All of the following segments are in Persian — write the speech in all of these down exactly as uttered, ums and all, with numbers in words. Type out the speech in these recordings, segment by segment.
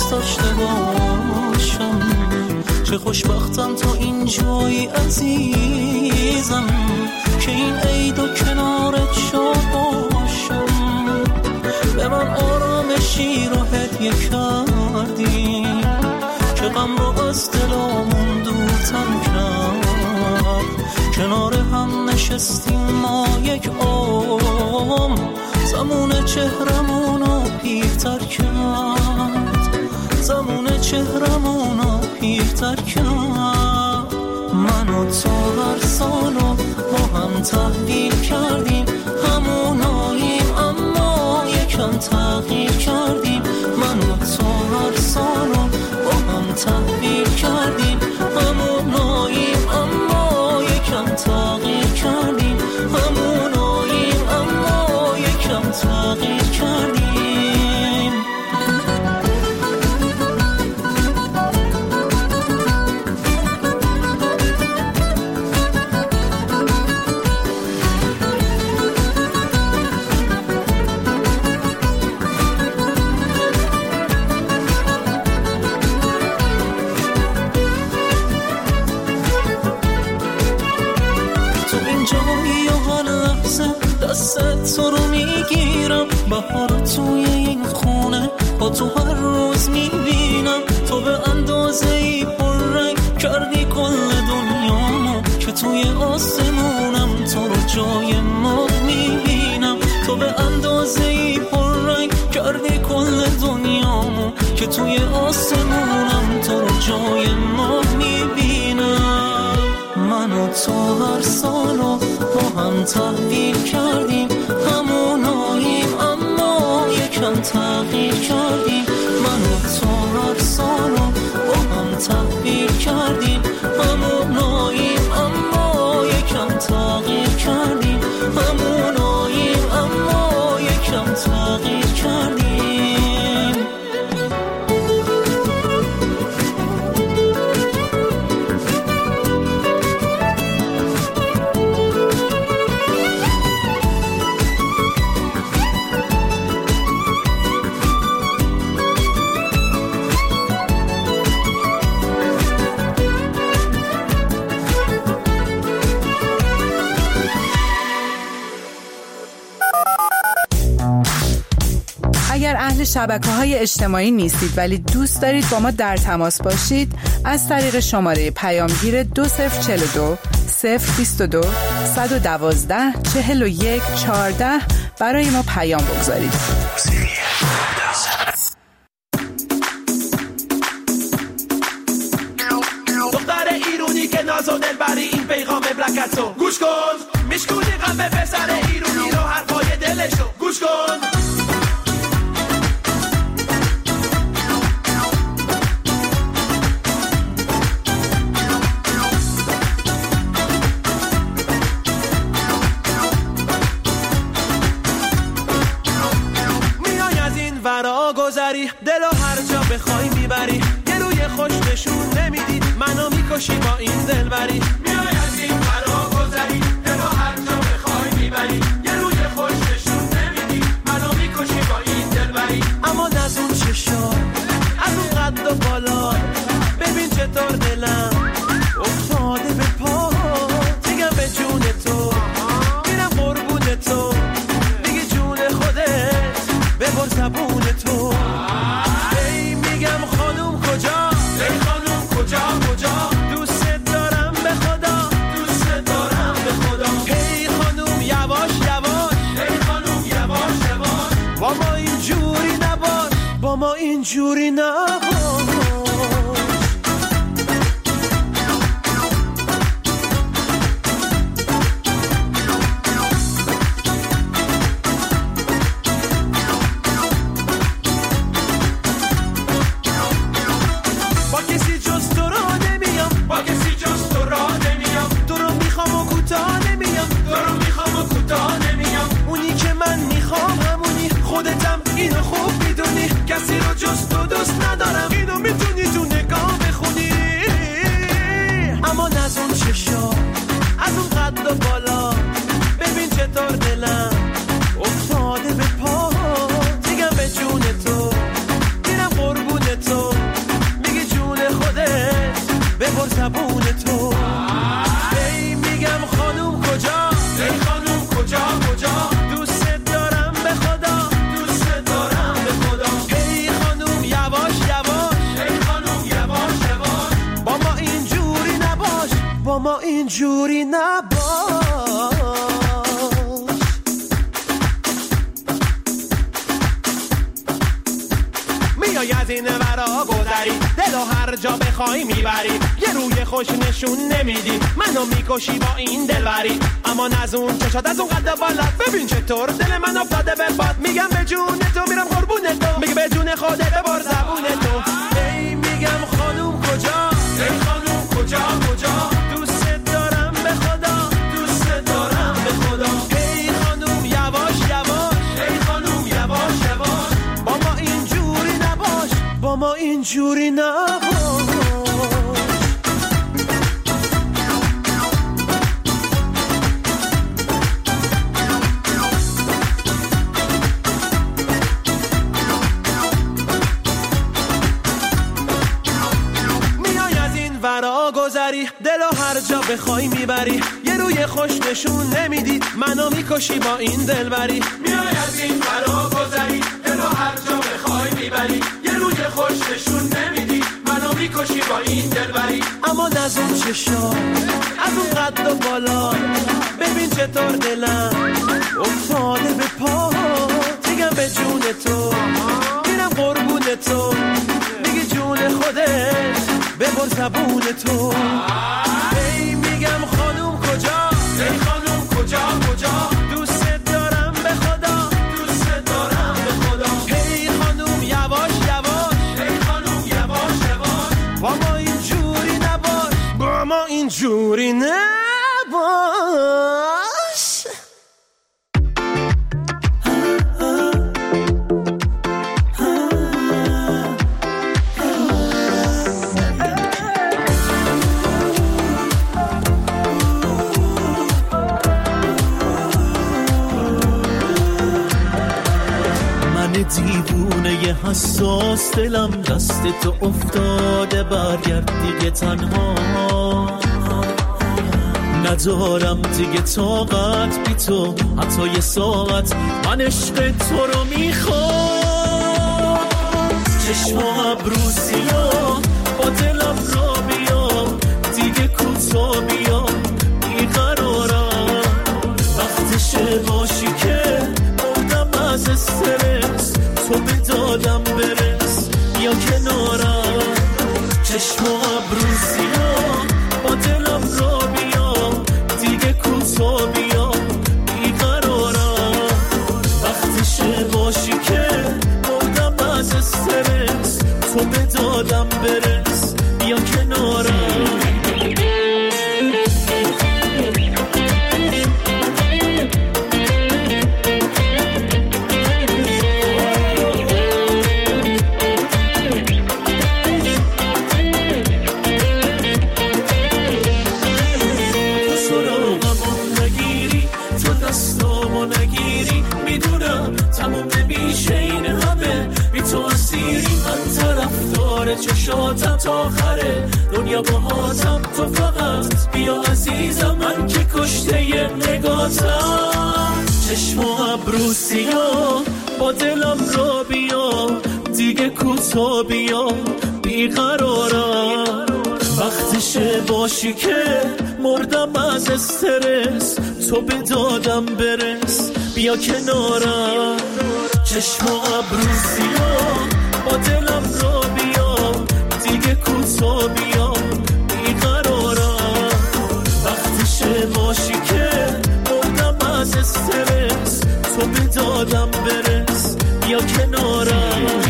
دوست داشته باشم. چه خوشبختم تو اینجایی عزیزم که این عید و کنارت شاد باشم. به من آرامشی رو هدیه کردی که غم رو از دلامون دورتر کرد. کنار هم نشستیم ما یک عمر، زمان چهرمونو پیرتر کرد، زمان چهرمونو پیرتر کرد. من و تو هر سالو با هم تحویل کردیم، هموناییم اما یکم تغییر کردیم. من و تو هر سالو با هم تحویل کردیم، هموناییم اما یکم تغییر کردیم، هموناییم اما یکم تغییر کردیم. دست تو رو میگیرم، بهار توی این خونه با تو هر روز میبینم. تو به اندازه ای پررنگ کردی کل دنیامو که توی آسمونم تو رو جای ما میبینم. تو به اندازه ای پررنگ کردی کل دنیامو که توی آسمونم تو رو جای ما میبینم. من و تو هر سالو با هم تحویل کردیم، هموناییم اما یکم تغییر کردیم. من و تو هر سالو با هم تحویل کردیم، هموناییم اما یکم تغییر کردیم، هموناییم اما یکم تغییر کردیم. اگر اهل شبکه‌های اجتماعی نیستید ولی دوست دارید با ما در تماس باشید، از طریق شماره پیامگیر دو صفر چهل و دو صفر بیست و دو صد و دوازده چهل و یک چهارده برای ما پیام بگذارید. دختر ایرونی که ناز و دلبری این پیغام بلکتو گوش کن، میشکونی غم پسر ایرونی رو حرفای دلشو گوش کن. دلو هر جا بخوای میبری، یه روی خوش نشون نمیدی، منو میکشی با این دلبری. میای از این فرا گذری، دلو هر جا بخوای میبری، یه روی خوش نشون نمیدی، منو میکشی با این دلبری. اما نزون چشا از اون قد و بالا، ببین چطور دلم افتاده به پا. دیگم به جون تو میرم قربون تو، میگی جون خودت ببر زبون تو. ای میگم خانوم کجا، ای خانوم کجا کجا، دوست دارم به خدا، دوست دارم به خدا. ای خانوم یواش یواش، ای خانوم یواش یواش، با ما اینجوری نباش، با ما اینجوری نباش. کسی رو جز تو دوست ندارم، اینو با ما اینجوری نباش. میای از این ورا گذری، دلو هر جا بخوای میبری، یه روی خوش نشون نمیدی، منو میکشی با این دلبری. اما نزون چشات از اون قد بالات، ببین چطور دل من افتاده به باد. میگم به جون تو میرم قربون تو، میگه به جون خودت ببر زبون تو. ای میگم خانوم کجا، ای خانوم کجا کجا، دوست دارم به خدا، دوست دارم به خدا. ای خانوم یواش یواش، ای خانوم یواش یواش، با ما اینجوری نباش، با ما اینجوری نباش. دلو هر جا بخوای میبری، یه روی خوش نشون نمیدی، منو میکشی با این دلبری. میای از این فرا گذری، دلو هر جا بخوای میبری، یه روی خوش نشون نمیدی، منو میکشی با این دلبری. اما نزون چشا از اون قد و بالا، ببین چطور دلم افتاده به پا. میگم به جون تو میرم قربون تو، میگی جون خودت ببر زبون تو. ای میگم خانوم کجا، ای خانوم کجا کجا، دوست دارم به خدا، دوست دارم به خدا. ای خانوم یواش یواش، ای خانوم یواش یواش، با ما اینجوری نباش، با ما اینجوری نباش. دیوونه ی حساس دلم دست تو افتاده، برگرد دیگه تنها ندارم دیگه طاقت بی تو، حتی یه ساعت من عشق تو رو میخوام. چشم و ابرو سیاه با دلم را بیا، دیگه کوتا بیا، بیقرارم وقتشه باشی که بودم از استرس، تو به دادم برس یا کنارم. چشم و ابرو سیاه با دلم را بیا، دیگه کوتا بیا، بیقرارم وقتشه باشی که بودم از استرس، تو به دادم برس یا کنارم. چشاتم تا آخره دنیا باهاتم، تو فقط بیا عزیزم، من که کشته ی نگاتم. چشم و ابرو سیاه با دلم را بیا، دیگه کوتا بیا، بیقرارم وقتشه باشی که مردم از استرس، تو به دادم برس بیا کنارم. چشم و ابرو سیاه با دلم را بیا، دیگه کوتا بیا، بیقرارم وقتشه باشی که مردم از استرس، تو به دادم برس بیا کنارم.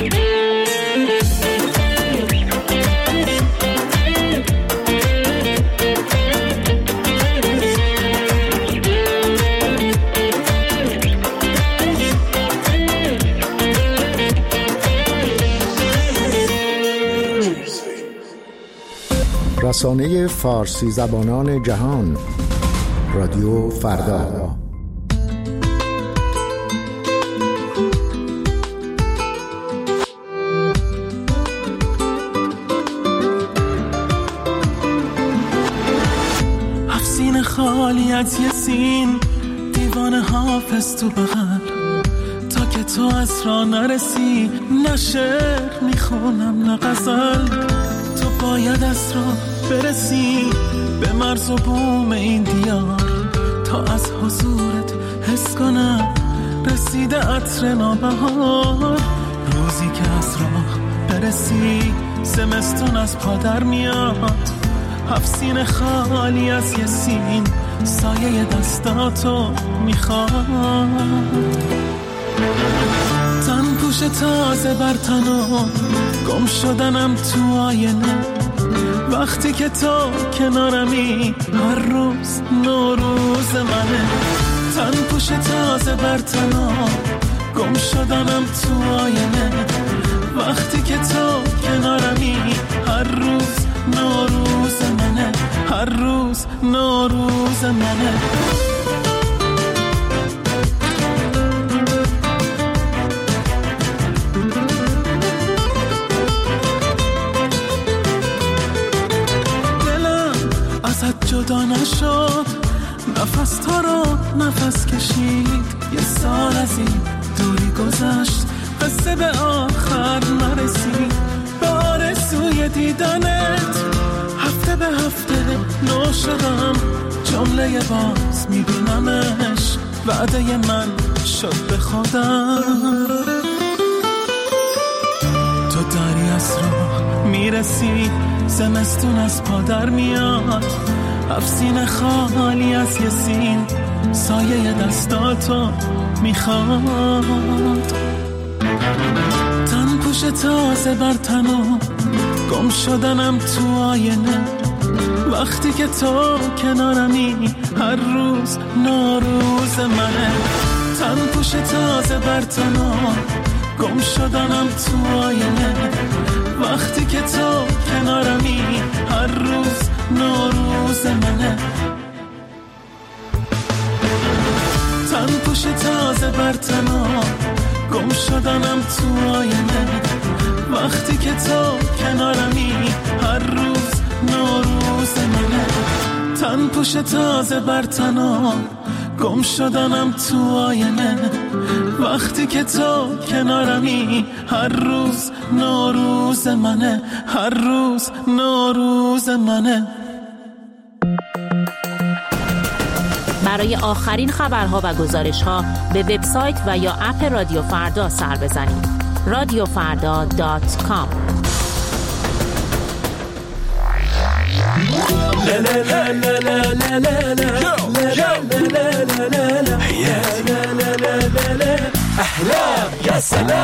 رسانه فارسی زبانان جهان، رادیو فردا. افسین خالی از یه سین، دیوان حافظ تو بغل، تا که تو از راه نرسی، نه شعر میخونم نه غزل. تو باید از راه برسی به مرز و بوم این دیار، تا از حضورت حس کنم رسیده عطر نابهار. روزی که از راه برسی زمستون از پادر میاد، هفت سینه خالی از یه سین سایه دستاتو میخواد. تن پوش تازه بر تنم گم شدنم تو آینه، وقتی که تو کنارمی هر روز نوروز منه. تن پوش تازه بر تنم گم شدنم تو آینه، وقتی که تو کنارمی هر روز نوروز منه، هر روز نوروز منه. دلم ازت جدا نشد، نفس تا رو نفس کشید، یه سال از این دوری گذشت، قصه به آخر نرسید. به آرزوی دیدنت هفته به هفته نو شدم، جمله باز میبینمش، وعده من شد به خودم. تو داری از راه میرسی، زمستون از پادر میاد، هفت سینه خالی از یه سین سایه دستاتو میخواد. تن پوش تازه بر تنم گم شدنم تو آینه، وقتی که تو کنارمی هر روز نوروز منه. تن پوش تازه بر تنم گم شدنم تو آینه، وقتی که تو کنارمی هر روز نوروز منه. تن پوش تازه بر تنم گم شدنم تو آینه، وقتی که تو کنارمی هر روز نوروز منه. تن پوش تازه بر تنم گم شدنم تو آینه، وقتی که تو کنارمی هر روز نوروز منه، هر روز نوروز منه. برای آخرین خبرها و گزارش‌ها به وبسایت و یا اپ رادیو فردا سر بزنید. رادیو فردا دات کام. احلام یا سلام.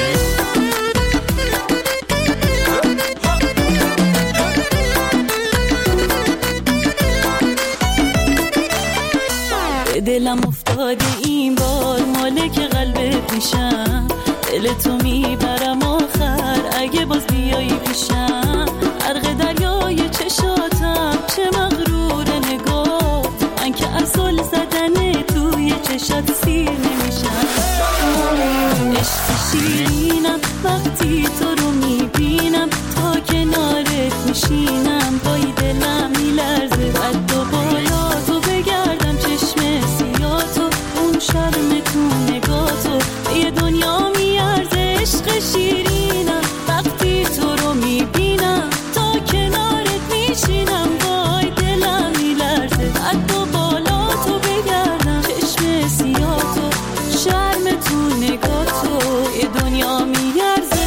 دلم افتاده این بار مالک قلب پیشم، دل تو میبرم آخر اگه باز بیایی پیشم. غرق دریای چشاتم چه مغرور نگاه، من که اصل زدن توی چشات سیر نمیشم. عشق شیرینم وقتی تو رو میبینم، تا کنارت میشینم پای دلم میلرزه. قد و بالا تو بگردم چشم سیاتو، اون شرم تو نگاتو یه دنیا میارزه. عشق شیرینم وقتی تو رو میبینم، تا کنارت میشینم وای دلم میلرزه. قد و بالا تو بگردم چشم سیاتو، شرم تو نگاتو یه دنیا میارزه.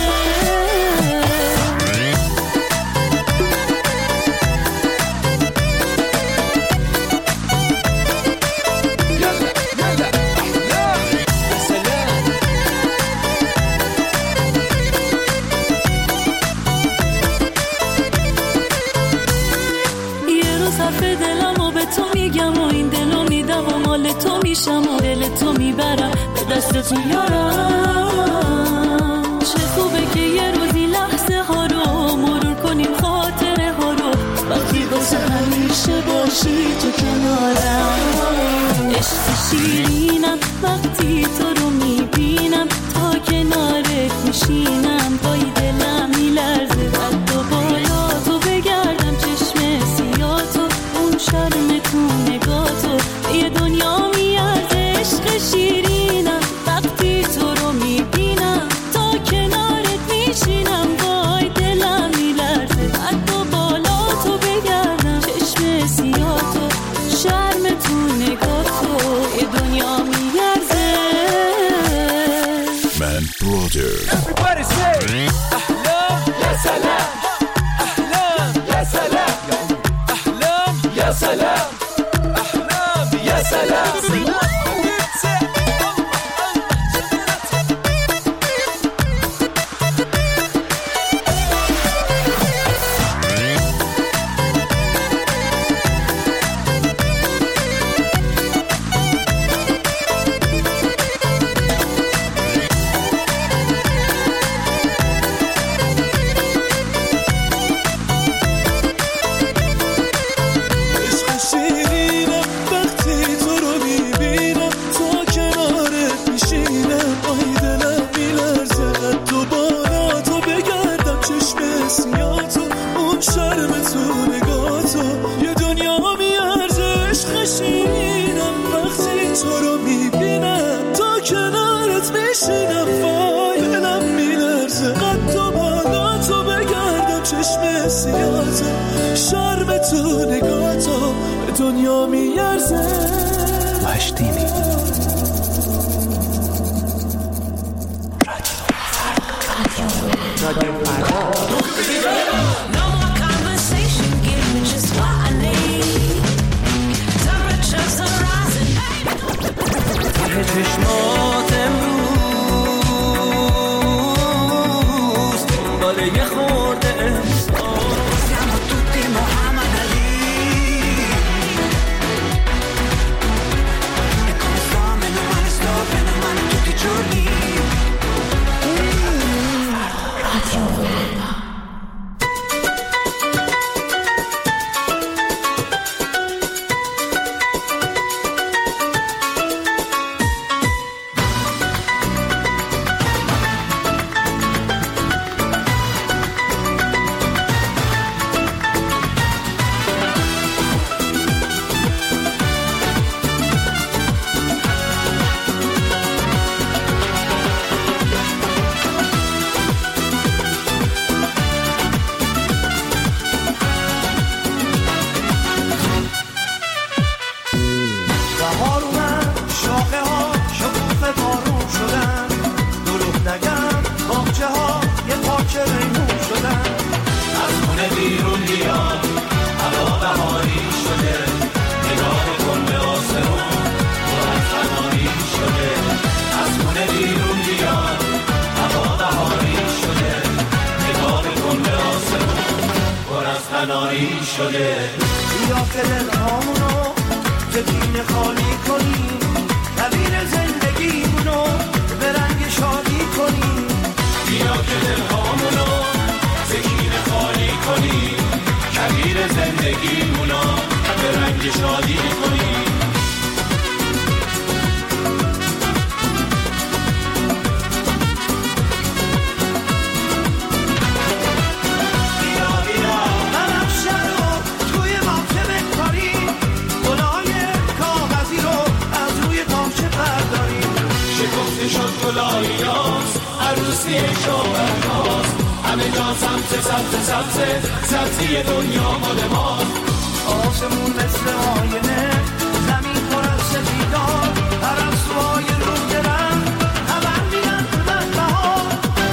تو میشم و دل تو میبرم به دست تو یارم. چه خوبه که یه روزی لحظه ها رو مرور کنیم، خاطره ها رو، وقتی واسه همیشه باشی تو کنارم. عشق شیرینم وقتی تو رو میبینم، تا کنارت میشینم پای دلم میلرزه. قد و بالا تو بگردم چشم سیاتو، اون شرم تو نگاتو یه دنیا میارزه. عشق شیرینم وقتی تو رو میبینم، تا کنارت میشینم وای دلم میلرزه. قد و بالا تو بگردم Brothers. Everybody say أحلام يا سلام أحلام يا سلام أحلام يا سلام أحلام يا سلام شرم تو نگاه تو به دنیا میارزه وحشتینی رادیو فردا چشمات امروز دنبال یه خورده شده بیا که دلهامونو تکین خالی کنیم نبیر زندگیمونو به رنگ شادی کنیم بیا که دلهامونو تکین خالی کنیم کبیر زندگیمونو به رنگ شادی کنیم عروسی شوهرهاست همه جا سمت سمت سمت سبزی دنیا مال ماست آسمون مثل آینه زمین پر از سفیدان پرستوهای رو درم خبر میدن بودن بهار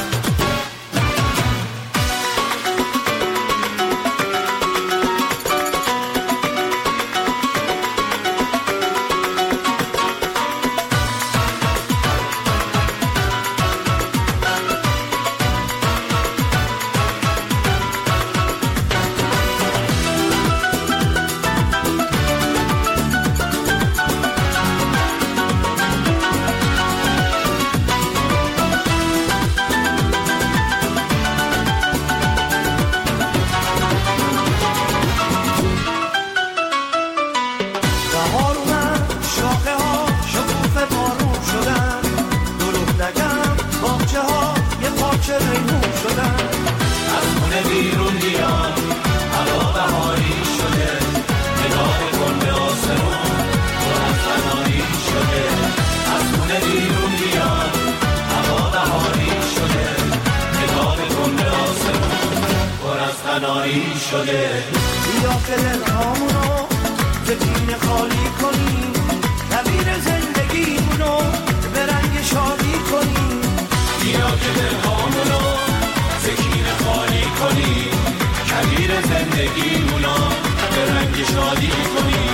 شده بیا که دلهامونو تکین خالی کنیم نبیر زندگیمونو به رنگ شادی کنیم که دلهامونو سکینه خالی کنی، کبیر زندگیمونو به رنگ شادی کنی.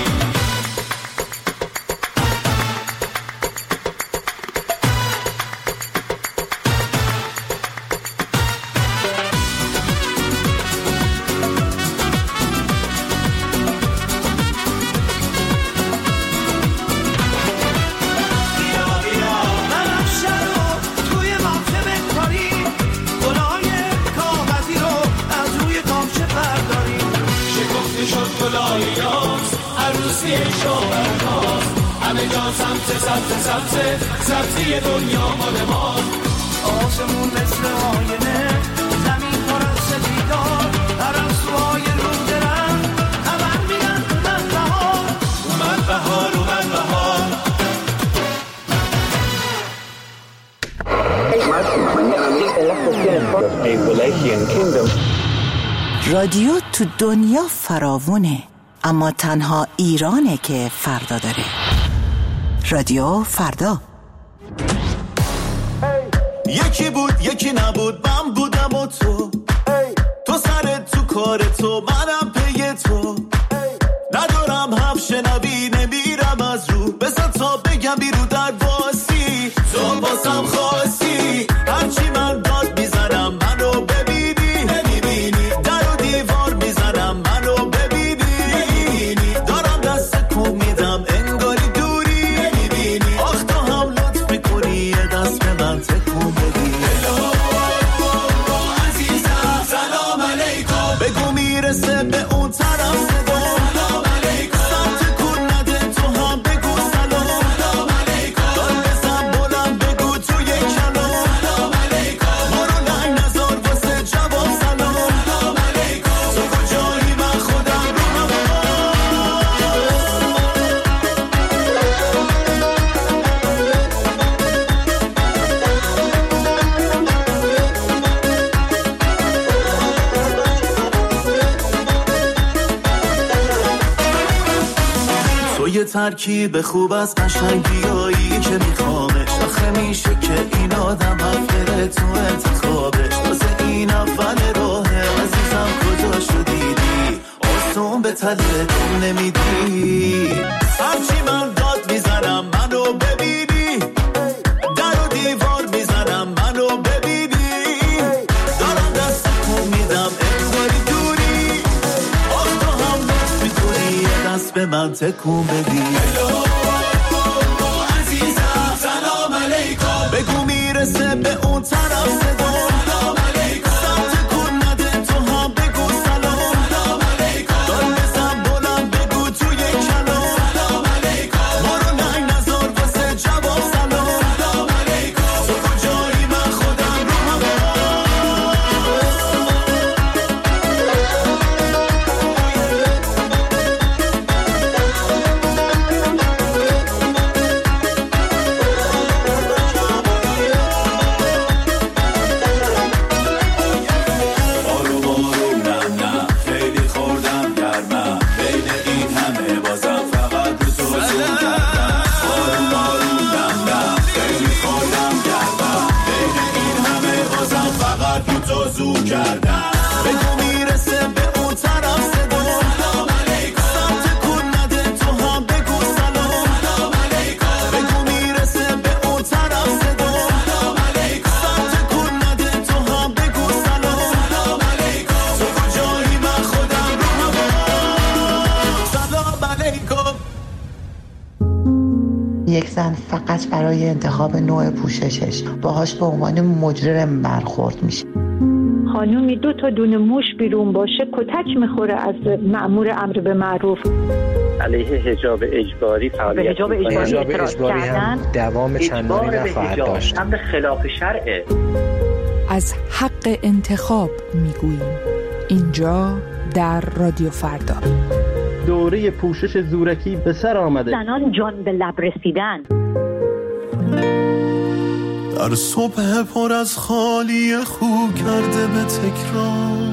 عروسی شاورماست، همه جا سمت سمت سمت سبزی دنیا مال ماست. آسمون مثل آینه، زمین پر از سپیدار، پرستوهای رو درن خبر میدن اومد بهار، اومد بهار اومد بهار. رادیو تو دنیا فراوونه، اما تنها ایرانه که فردا داره. رادیو فردا. یکی بود یکی نبود، من بودم و تو، تو سرت تو کار تو منم پی تو، ندارم هم شنوی نمیرم از رو، بزن تا بگم بیرو در واسی، تو باسم خاصی، هرچی من داد میزنم منو ببینی نمیبینی، در و دیوار میزنم منو ببینی، دارم دست کن میدم انگاری دوری نمیبینی، آخ تو هم لطف میکنی یه دست به من تکون بدی. عزیزم سلام علیکم، بگو میرسه به اون طرف صدا، سلام علیکم، سمت کن نده تو هم بگو سلام، سلام علیکم، دار بزن بلند بگو تو یک کلام، سلام علیکم، برو لنگ نزار واسه جواب سلام، سلام علیکم، تو کجایی من خودم رو تو یه ترکیب خوب از قشنگیایی که میخوامش، آخه میشه که این آدم حفره تو انتخابش، تازه این اول راهه عزیزم کجا شدیدی، آسون به تله کن نمیدی، هرچی من داد میزنم منو ببینی، در و دیوار میزنم منو ببینی، دارم دست کن میدم انگاری دوری، آخ تو هم لطف میکنی یه دست به من تکون بدی. عزیزم سلام علیکم، بگو میرسه به اون طرف صدا، سلام علیکم، سمت کن نده تو هم بگو سلام، سلام علیکم، دار بزن بلند بگو تو یک کلام، سلام علیکم، برو لنگ نزار واسه جواب سلام، سلام علیکم، تو کجایی من خودم رو آروم آروم نم نم خیلی خوردم گرمم، بین این همه بازم فقط رو تو زون کردم، آروم آروم نم نم خیلی خوردم گرمم، بین این همه بازم فقط رو تو زون کردم. بگو میرسه به اون طرف صدا، سلام علیکم، سمت کن نده تو هم بگو سلام، سلام علیکم، بگو میرسه به اون طرف صدا، سلام علیکم، سمت کن نده تو هم بگو سلام، سلام علیکم، تو کجایی من خودم رو سلام علیکم. یک زن فقط برای انتخاب نوع پوششش باهاش به عنوان مجرم برخورد میشه. خانومی دو تا دونه موش بیرون باشه کتک میخوره از مأمور امر به معروف. علیه حجاب اجباری فعالیت حجاب اجباری, حجاب اجباری هم دوام چندانی نخواهد داشت. امر خلاف شرعه. از حق انتخاب میگوییم اینجا در رادیو فردا. دوره پوشش زورکی به سر آمده. زنان جان به لب رسیدن. در صبح پر از خالی خو کرده به تکرار،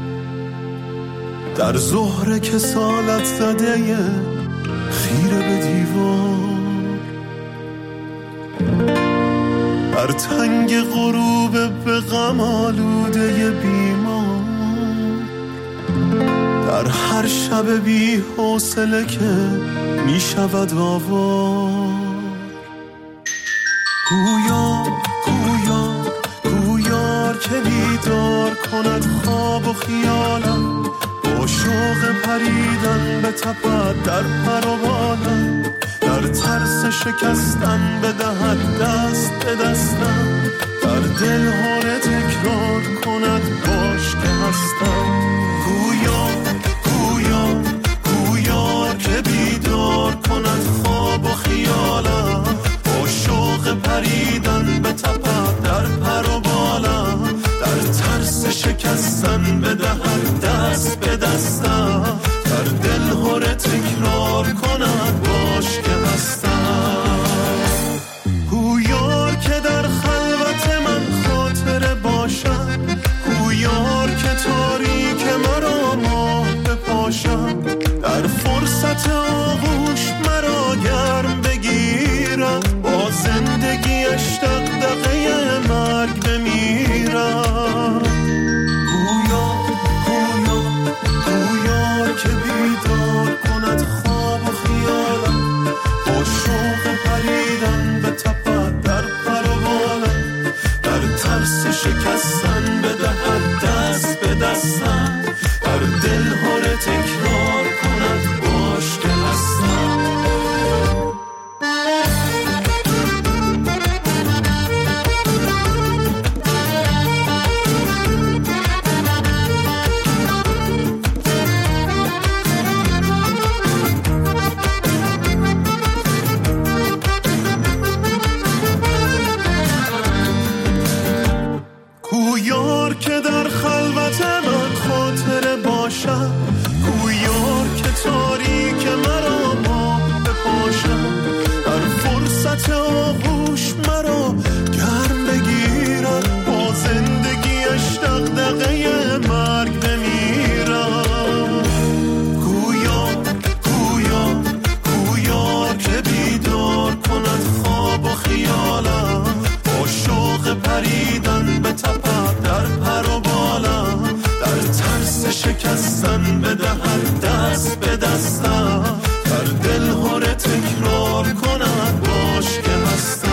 در ظهر کسالت زده خیره به دیوار، در تنگ غروب غم آلوده بیمار، در هر شب بی حوصله که می شود آوار. گویا گویا گویار که بیدار کند خواب و خیالم، با شوق پریدن به تپد در پر و بالم، در ترس شکستن بدهد دست به دستم، در دل هاره تکرار کند باش که هستم. گویا گویا گویار که بیدار کند خواب و خیالم، با شوق پریدن به تپد در پر و بالم، در ترس شکستن بدهد دست به دستم، در دل هاره تکرار کند باش که هستم. گویار که در خلوت من خاطره باشم، گویار که تاریک مرا ماه بپاشم، در فرصت آغوش مرا گرم بگیرم، با زندگیش دغدغه مرگ بمیرم. گویا گویا گویار که بیدار کند خواب و خیالم، با شوق پریدن به تپد در پر و بالم، در ترس شکستن بدهد دست به دستم، در دل هاره تکرار کند باش که هستم. گویار که در خلوت من خاطره باشم، گویار که تاریک مرا ماه بپاشم، در فرصت آغوش مرا گرم بگیرم، با زندگیش دغدغه مرگ بمیرم. گویا گویا گویار که بیدار کند خواب و خیالم، با شوق پریدن به تپد در پر و بالم، در ترس شکستن بدهد دست به دستم، در دل هاره تکرار کند باش که هستم.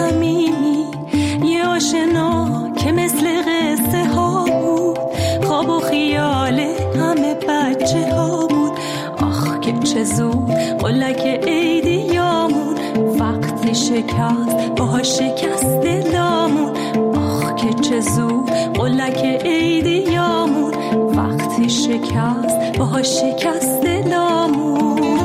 خواب قلک ایدیامون وقتی شکست باها شکست دلامون. آخ که چه زود قلک ایدیامون وقتی شکست باها شکست دلامون.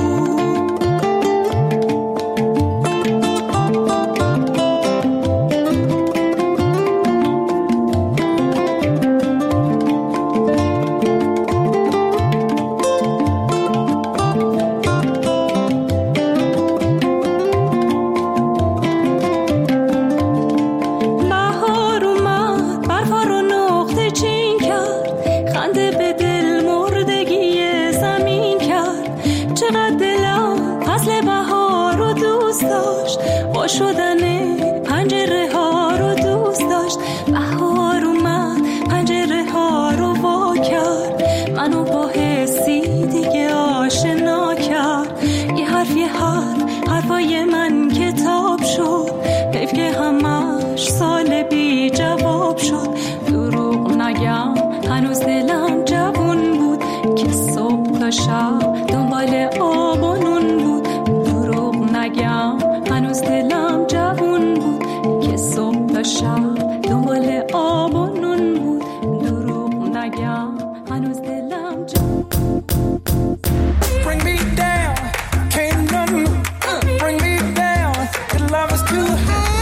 شدن پنجره ها رو دوست داشت. بهار اومد پنجره ها رو وا کرد، منو با حسی دیگه آشنا کرد. یه حرف یه حرف حرفای من کتاب شد، حیف که همش سال بی جواب شد. دروغ نگم هنوز دلم جوون بود که صبح تا شب دنبال آب و نون بود. دروغ نگم هنوز دلم جوون بود که صبح تا شب دنبال آب و نون بود. دروغ نگم هنوز دلم جوون. Bring me down, can't run, bring me down, the love is too high.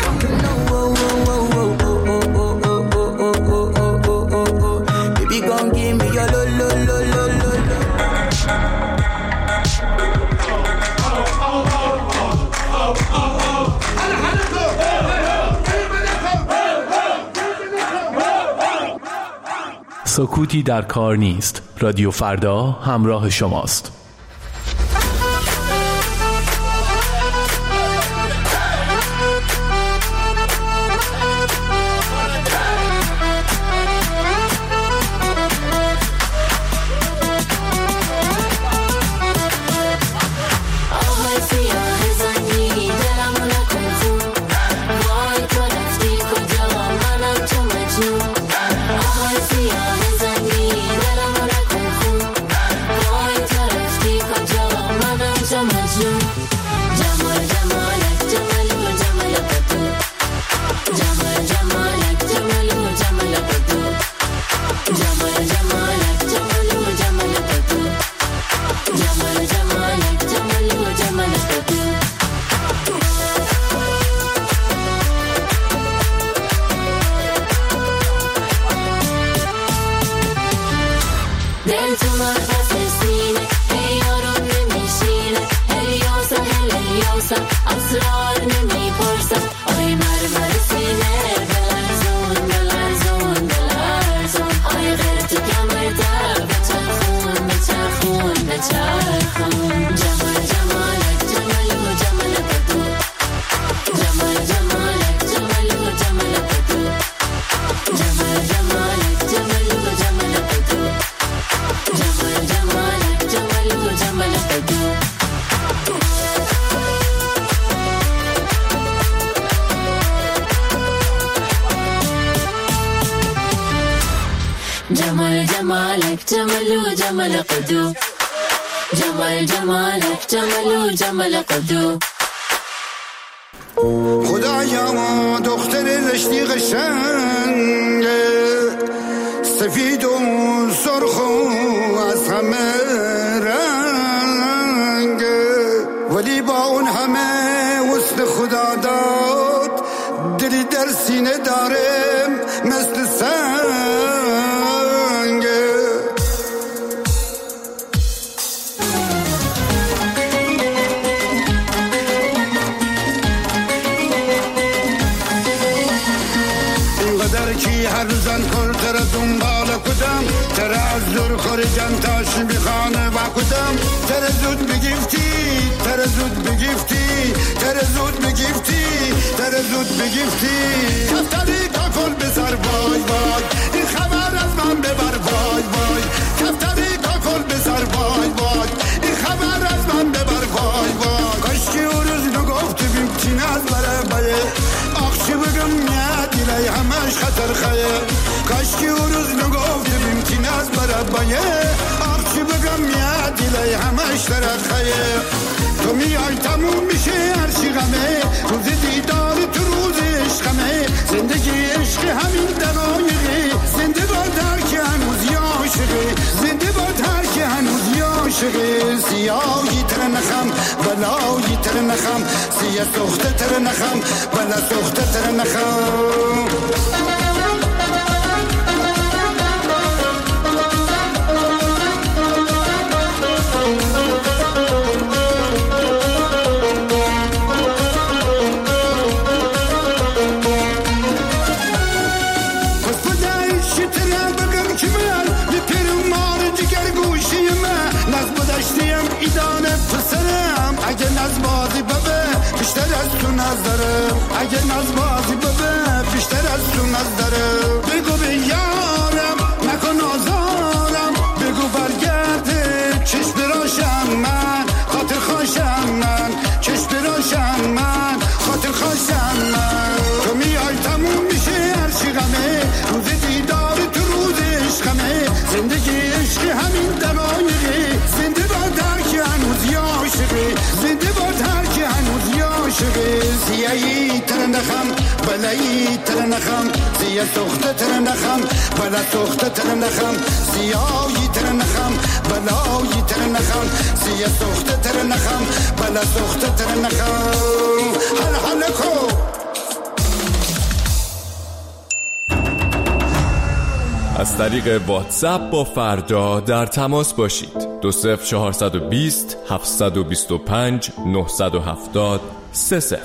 Baby gon' give me your lo lo lo lo lo lo. سکوتی در کار نیست. رادیو فردا همراه شماست. جمال جمالك جمال جمال قدو، جمال جمالك جمال جمال قدو. خدایا دختر زشتی قشنگه، سفید و سرخ و از همه رنگه، ولی با اون همه وسط خدا داد دلی در سینه داره مثل سنگه. کی هر زن کل تر دنبال کدام تر از دور خورجم تاش بخانه و کدام تر زود بگیفتی تر زود بگیفتی تر زود بگیفتی تر زود بگیفتی کفتری تا کل بسر وای وای این خبر از من ببر وای وای کفتری تا کل بسر وای وای این خبر از من ببر وای وای کاشکی اون روز نگفتی بیمتین از بره بایه آخشی بگم میاد دیلی همش خطر خیه کاشکی اون روز نگفتی بیمتین از بره بایه آخشی بگم میاد دیلی همش ترد خیه تو میای تموم میشه هرچی غمه، روز دیدار تو روز عشقمه، زندگی عشق همین دقایقه، زنده با درک هنوز یا عاشقه، زنده با درک هنوز یا عاشقه. سیاهی تر نخم بلایی تر نخم، سیاه سخته تر نخم بلا سخته تر نخم. اگه ناز بازی ببه بیشتر از تو نظرم، اگه ناز بازی ببه بیشتر از تو نظرم. بگو به یارم نکن آزارم، بگو برگرده چشم براشم من، خاطر خوشم من، چشم براشم من، خاطر خوشم من. تو میای تموم میشه هرچی غمه، روز دیدار تو روز عشقمه، زندگی عشق همین دقایقه، زنده با درک هنوز یا عاشقه، زنده با درک هنوز یا عاشقه. سیاهی تر نخم بلایی تر نخم، سیاه سخته تر نخم بلا سخته تر نخم، سیاهی تر نخم بلایی تر نخم، سیاه سخته تر نخم بلا سخته تر نخم. حل حل کو از طریق واتساپ با فردا در تماس باشید. دو صفر چهارصد و بیست هفتصد و بیست و پنج نهصد و هفتاد سه صفر.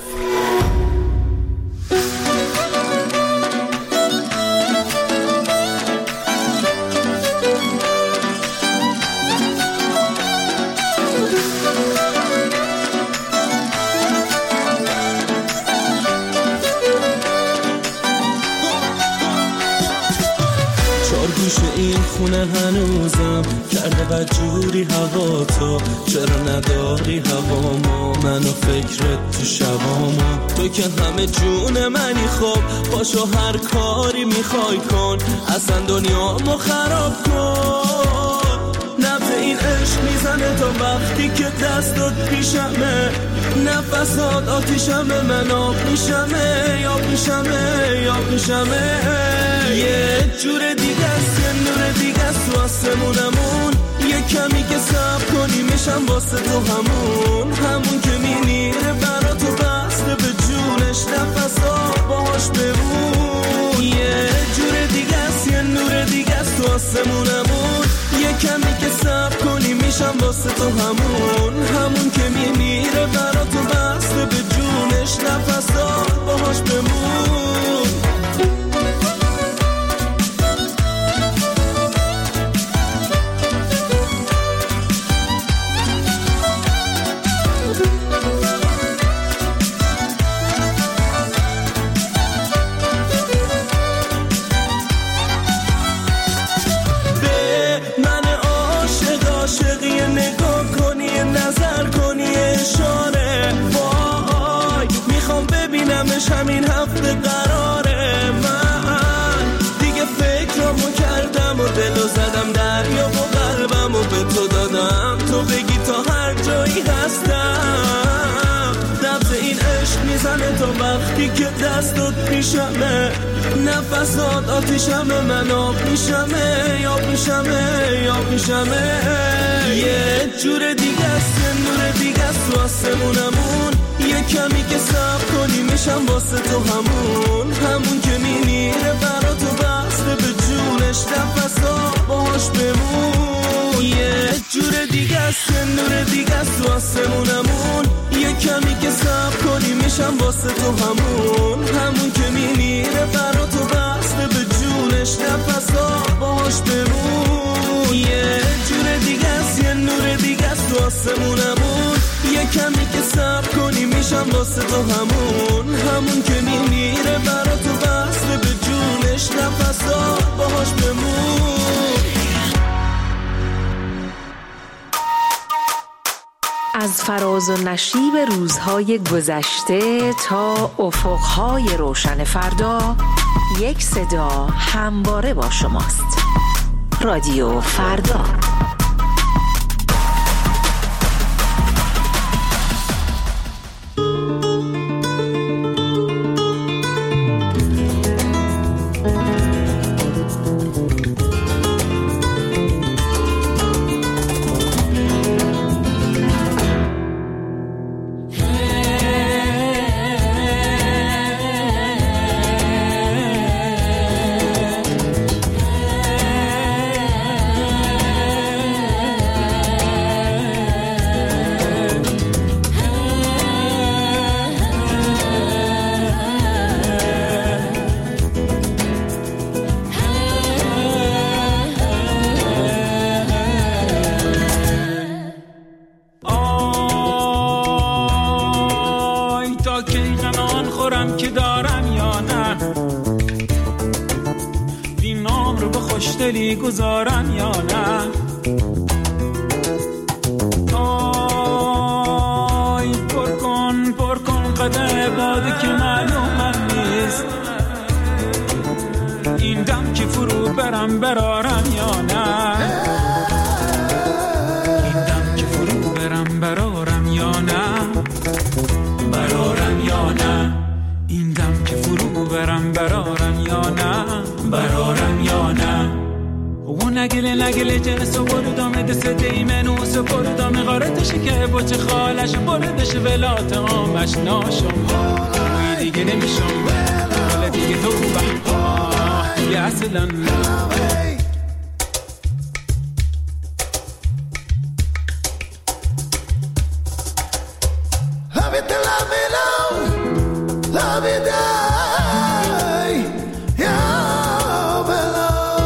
این خونه هنوزم کرده بدجوری هوا، تو چرا نداری هوامو، منو فکرت تو شبامو. تو که همه جون منی، خب باشو هر کاری میخوای کن، اصلا دنیامو خراب کن. نبض این عشق میزنه تا وقتی که دستت پیشمه، نفسات آتیشمه، من آب میشمه یا میشمه یا میشمه. یه جور دیگه است، یه نور دیگه است تو آسمونمون، یه کمی که صبر کنی میشم واسه تو همون، همون که میمیره برا تو بسته به جونش، نفسات باهاش بمون. یه جور دیگه است، یه نور دیگه است تو آسمونمون، یه کمی که صبر کنی میشم واسه تو همون، همون که میمیره برا تو بسته به جونش، نفسات باهاش بمون. همین هفته قراره، من دیگه فکرامو کردم و دلو زدم دریا و قلبمو به تو دادم، تو بگی تا هر جایی هستم. نبض این عشق میزنه تا وقتی که دستت پیشمه، نفسات آتیشمه، من آب میشمه یا میشمه یا میشمه. یه جور دیگه است، یه نور دیگه است تو آسمونمون، یه کمی که صبر کنی میشم واسه تو همون، همون که میمیره برا تو بسته به جونش، نفسات باهاش بمون. یه جور دیگه است، یه نور دیگه است تو آسمونمون، یه کمی که صبر کنی میشم واسه تو همون، همون که میمیره برا تو بسته به جونش، نفسات باهاش بمون. یه جور دیگه است، یه نور دیگه است تو آسمونمون، یه کمی که صبر کنی میشم واسه تو همون، همون که میمیره برا تو بسته به جونش، نفسات باهاش بمون. از فراز و نشیب روزهای گذشته تا افقهای روشن فردا، یک صدا همواره با شماست. رادیو فردا. میگذارم یا نه. آی پر کن پر کن قدر بادی که معلومم نیست این دم که فرو برم برارم یا نه. این دم که فرو برم برارم یا نه. برارم یا نه. این دم که فرو برم برارم یا نه. برارم یا نه. و نگله نگله جنس و بردام دست دیمنوس و بردام غارتش که بچه خالش بردش ولات آمش ناشم وی دیگه نمیشم ولی دیگه تو بحبا دیگه اصلا Love it, love it, love, love it, die, yeah, below.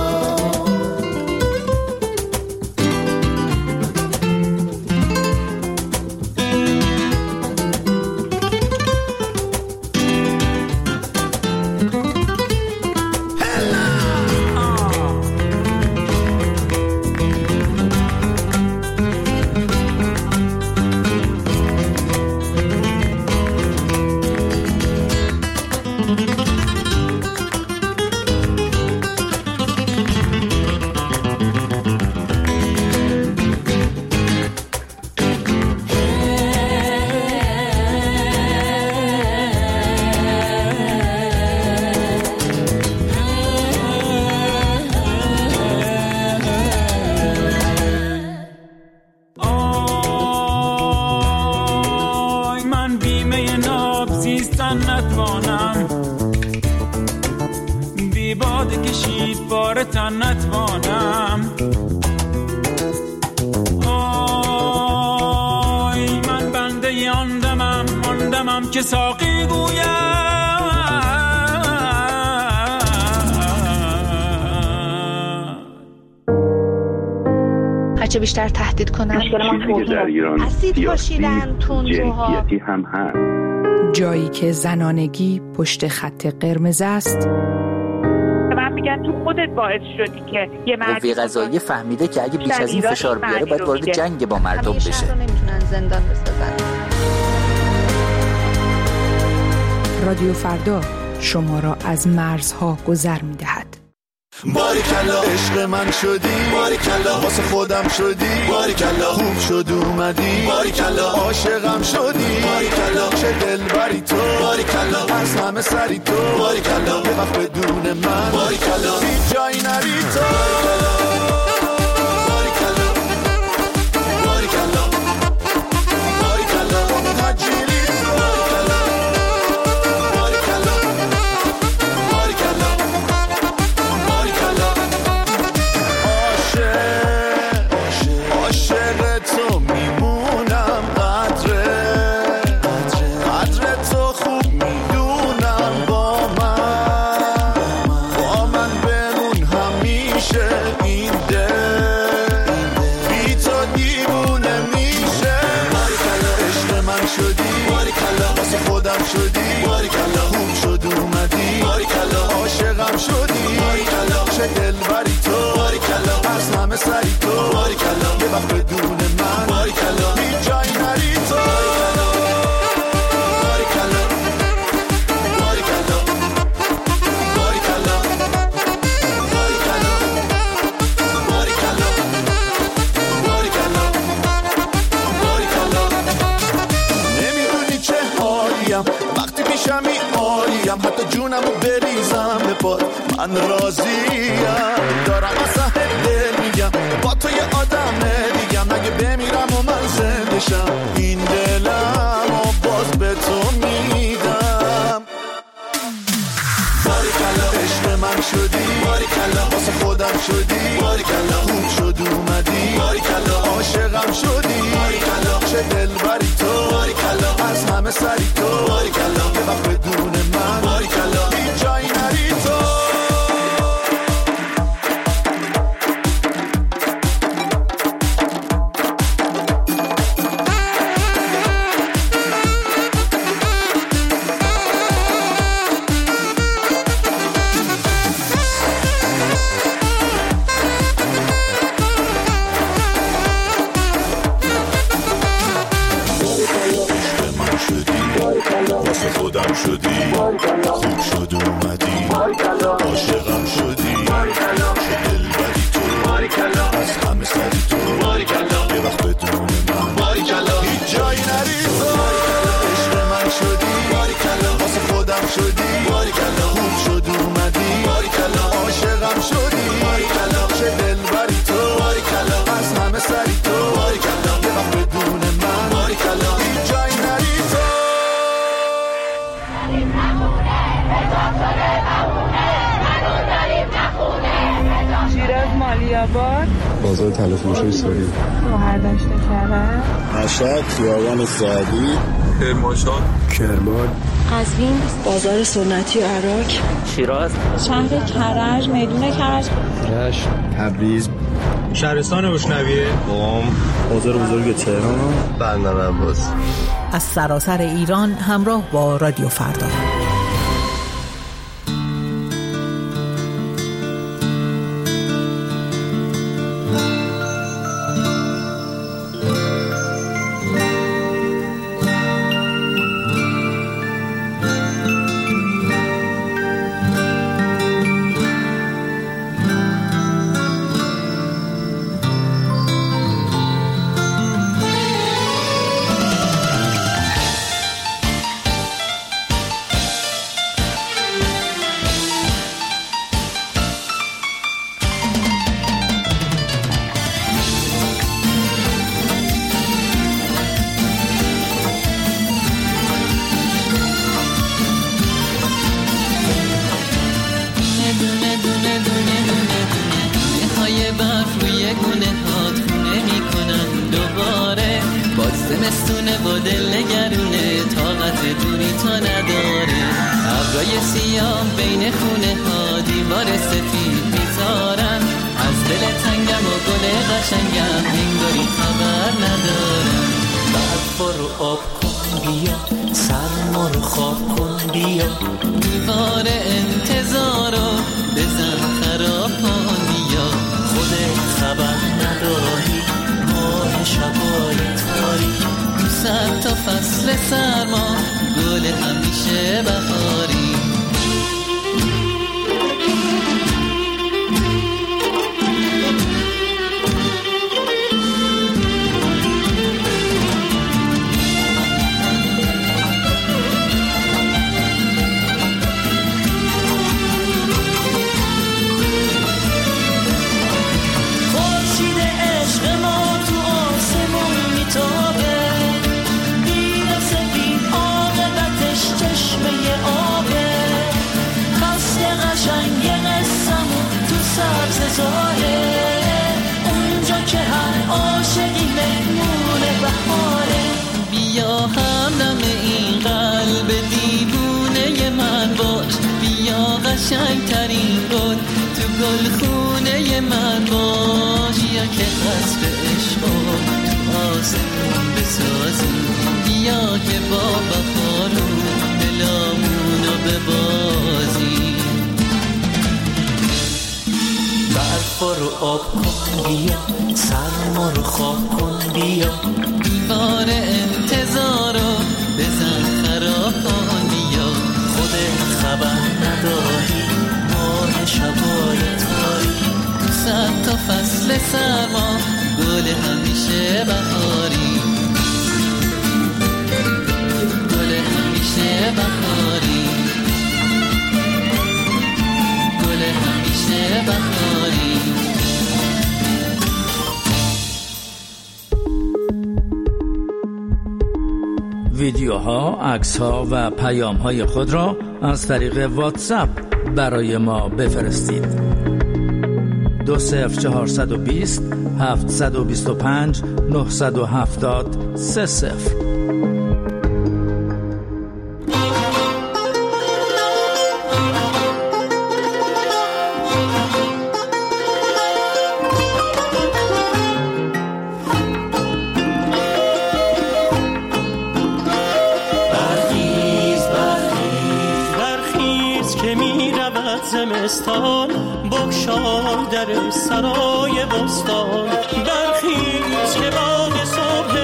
که ساقی گویم هرچه بیشتر تهدید کنن اسید پاشیدن تندروها هم هست. جایی که زنانگی پشت خط قرمز است. من میگم تو خودت باعث شدی که یه مرد قوه قضاییه فهمیده که اگه بیش از این فشار بیاره باید وارد جنگ با مردم بشه. همیشه نمیتونن زندان بسازن. رادیو فردا شما را از مرزها گذر می‌دهد. باریکلا عشق من شدی، باریکلا واسه خودم شدی، باریکلا خوب شد اومدی، باریکلا عاشقم شدی، باریکلا چه دلبری تو، باریکلا از همه سری تو، باریکلا یه وقت بدون من، باریکلا هیچ جایی نری تو. شدی باریکلا خوب شد اومدی باریکلا عاشقم شدی باریکلا چه دلبری تو باریکلا از همه سری تو باریکلا یه وقت بدون من باریکلا هیچ جایی نری تو باریکلا باریکلا باریکلا باریکلا باریکلا باریکلا باریکلا نمیدونی چه حالیم وقتی پیشمی عالیم حتی جونمو بریزم به پات من راضیم دارم اصلا دل میگم با تو یه آدم دیگم اگه بمیرم و من زنده شم این دلم و باز به تو میدم باریکلا عشق من شدی باریکلا واسه خودم شدی باریکلا خوب شد اومدی باریکلا عاشقم شدی باریکلا چه دلبری تو باریکلا از همه سری تو باریکلا یه وقت بدون من باریکلا هیچ جایی نری تو آباد، بازار طلا فروشی سوری، شهردشت کرج، مشهد، خیابان سعدی، کرمانشاه، کرمان، قزوین، بازار سنتی عراق، شیراز، شهر کرج، میدون کرج، رشت، تبریز، شهرستان روشنویه، قم، بازار بزرگ تهران، بندر عباس. از سراسر ایران همراه با رادیو فردا. زمستونه با دل نگرونه طاقت دوری تا نداره ابرای سیاه بین خونه ها دیوار سفید میذارن از دل تنگم و گل قشنگم انگاری خبر ندارم برف رو آب کن بیا سرما رو خواب کن بیا دیوار انتظارو بزن خراب کن بیا خودت خبر نداری ماه شبای تاری صد تا فصل سرما گل همیشه بهاری اونجا که هر عاشقی مهمون بهاره بیا همدم این قلب دیوونه من باش بیا قشنگ ترین گل تو گلخونه من باش یا که قصد عشقو تو آسمون بسازی بیا که با بخارون دلامونو ببازی برف رو آب کن بیا سرما رو خواب کن بیا دیوار انتظارو بزن خراب کن بیا خودت خبر نداری ماه شبای تاری صد تا فصل سرما گل همیشه بهاری گل همیشه بهاری گل همیشه بهاری ویدیوها، عکس‌ها و پیام‌های خود را از طریق واتساپ برای ما بفرستید. دو صفر چهارصد و بیست هفتصد و بیست و پنج نهصد و هفتاد سه صفر. زمستان بگشای در سرای بستان برخیز که باد صبح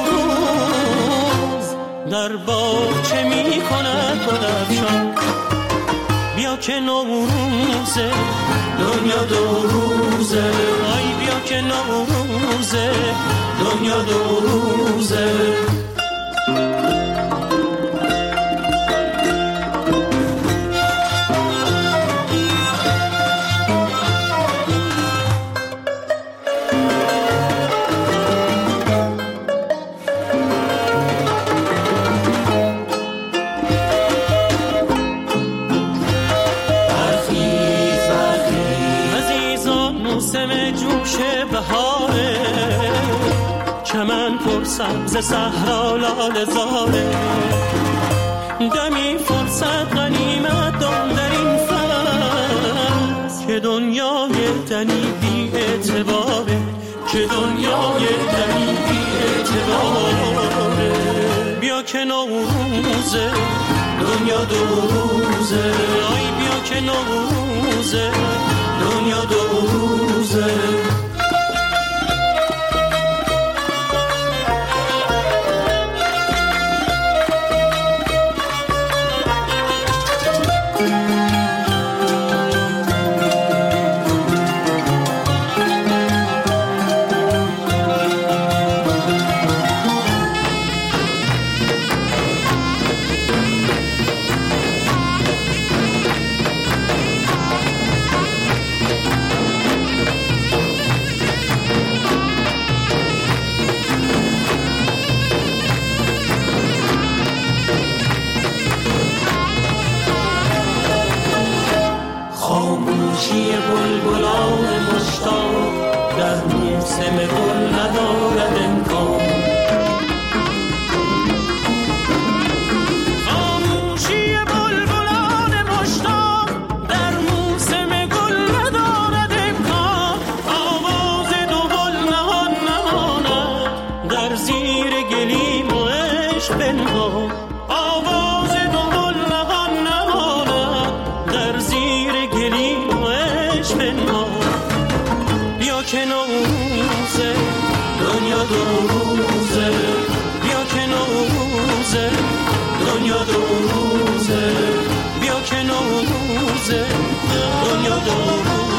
نوروز در باغچه می کند گلفشان بیا که نوروزه دنیا دو روزه آی بیا که نوروزه دنیا دو روزه موسم جون که بهاره، چمن پر سبز صحرا لاله زاره، دمی فرصت غنیمت دان در این فصل که دنیای دنی بی اعتباره، که دنیای دنی بی اعتباره. بیا که نوروزه دنیا دو روزه، آی بیا که نوروزه دنیا دو روزه. خاموشی بلبلان مشتاق در موسم گل ندارد امکان، خاموشی بلبلان مشتاق در موسم گل ندارد امکان. آواز دهل نهان نماند در زیر گلیم و عشق بنهان، آواز دهل نهان نماند در زیر گلیم و عشق بنهان. بیا که نوروزه دنیا دو روزه، بیا که نوروزه دنیا دو روزه، بیا که نوروزه دنیا دو روزه.